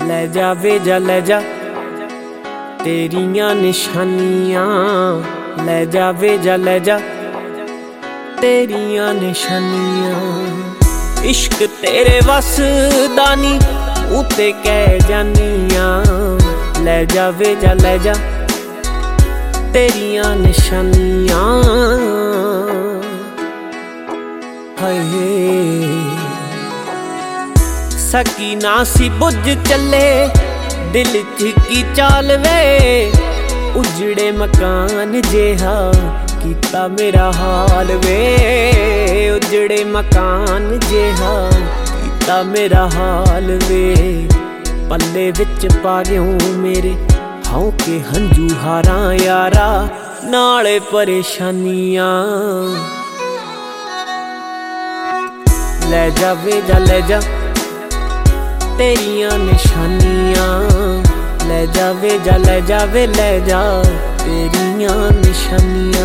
ਲੈ ਜਾਵੇ ਜਾ ਲੈ ਜਾ तेरियां निशानियां, ले जावे जा ले जा तेरियां निशानियां। इश्क तेरे वस दा नी उते कह जानियां, ले जावे जा ले जा तेरियां निशानियां। हाय सकी ना सी बुझ चले दिल च की चाल वे, उजड़े मकान जेहा कीता मेरा हाल वे, उजड़े मकान जेहा कीता मेरा हाल वे। पल्ले विच पा गयूं मेरे हाउ के हंजू हारा यारा, नाले परेशानियां। ले जावे जा ले जा तेरियां निशानियां, ले जावे जा ले जावे ले जा तेरियां निशानियां।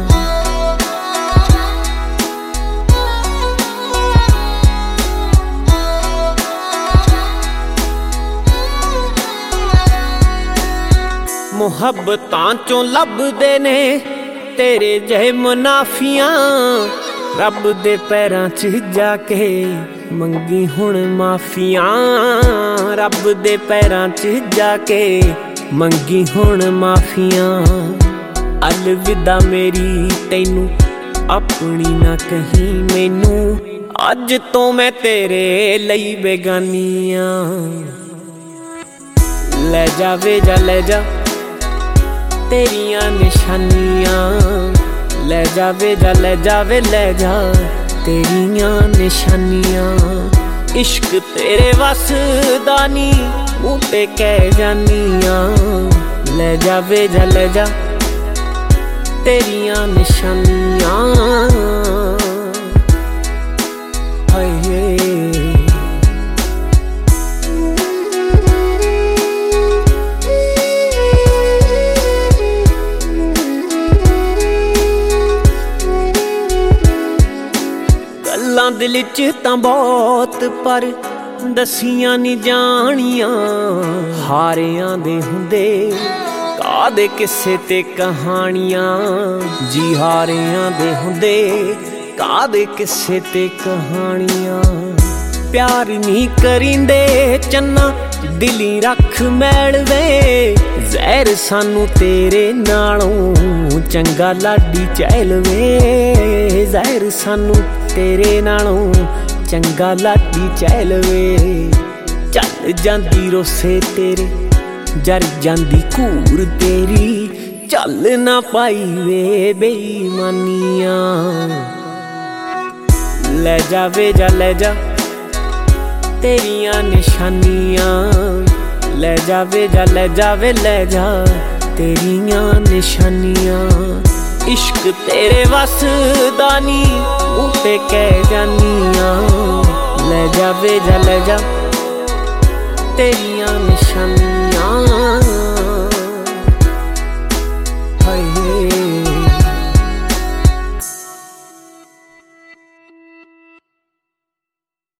मुहब्बतां चों लभदे ने तेरे जहे मुनाफियां, रब दे पैरां च जाके मंगी हुण माफियां, रब दे पैरां च जाके मंगी हुण माफियां। अलविदा मेरी तैनू अपनी ना कहीं मैनू, अज तो मैं तेरे लई बेगानियां। ले जावे जा ले जा तेरियां निशानियां, ले जावे जा ले जावे ले जा तेरियां निशानियां। इश्क तेरे वस दा नी मुँह ते कह जानियां, ले जावे जा ले जा तेरियां निशानियां। हाय दिल च तां बहुत पर दसियां नी जानियां, हारियां दे हुंदे कादे किस्से ते कहानियां जी, हारियां दे हुंदे कादे किस्से ते कहानियां। प्यार नी करिंदे चन्ना दिली रख मैल वे, जहर सानू तेरे नालों चंगा लाडी चैल वे, जहर सानू तेरे नालों चंगा लाडी चैल वे। चल जांदी रोसे तेरे जर जांदी घूर तेरी, चल ना पाई वे बेईमानियां। ले जावे जा ले जा तेरियां निशानियां, ले जावे जा ले जावे ले जा तेरियां निशानियां। इश्क तेरे वस दा नी उते कह जानियां, ले जावे जा ले जा तेरियां निशानियां।